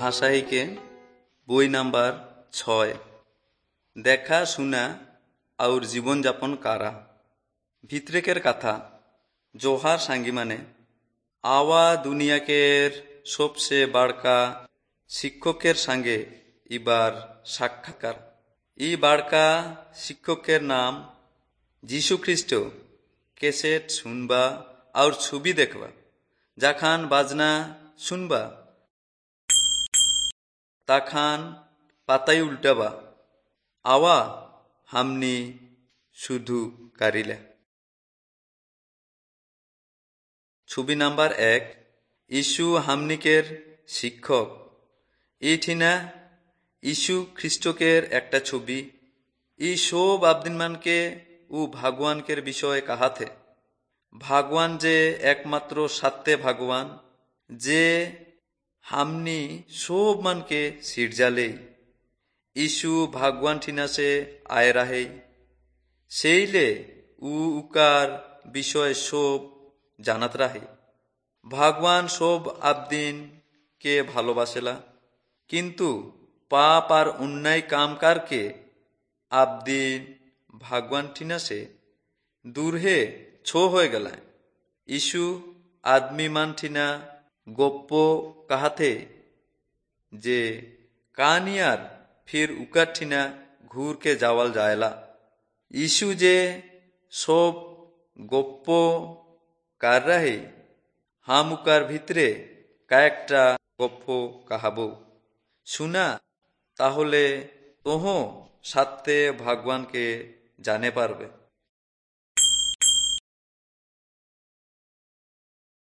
ভাষাইকে বই নাম্বার 6 দেখা শুনা और জীবন যাপন কারা ভিতরেকের কথা জোহার সাঙ্গী মানে আওয়া দুনিয়াকের সবসে বাড়কা শিক্ষকের সঙ্গে এবার সাক্ষাৎকার এই বাড়কা শিক্ষকের নাম যীশু খ্রিস্ট कैसेट सुनबा और छवि देखबा যখন বাজনা শুনবা তখন পাতাই উল্টাবা আওয়া হামনি শুধু কারিলে। ছবি নাম্বার 1 ইসু হামনিকের শিক্ষক এইঠিনা ইসু খ্রিস্টকের একটা ছবি এই সব আবদিনমানকে ও ভগবানকের বিষয়ে কাহাতে ভগবান যে একমাত্র সত্য ভগবান যে হামনি সব মানকে সিরজালে ইসু ভগবান ঠিনাসে আয় রাহে সেইলে উকার বিষয় সব জানাত রাহে ভগবান সব আবদিন কে ভালোবাসেলা কিন্তু পাপ আর অন্যায় কাম কারকে আবদিন ভগবান ঠিনাসে দূর হে ছো হয়ে গেলায় ইসু আদমি মান ঠিনা গপ্প কাহাতে যে কানিয়ার फिर उकर ঠিনা ঘুর কে যাওয়াল যায়লা ইসু যে সব গপ্প কার রাহে হাম উকার ভিতরে কয়েকটা গপ্প কাহাবো শুনা তাহলে তোহ সত্যে ভগবানকে জানে পারবে।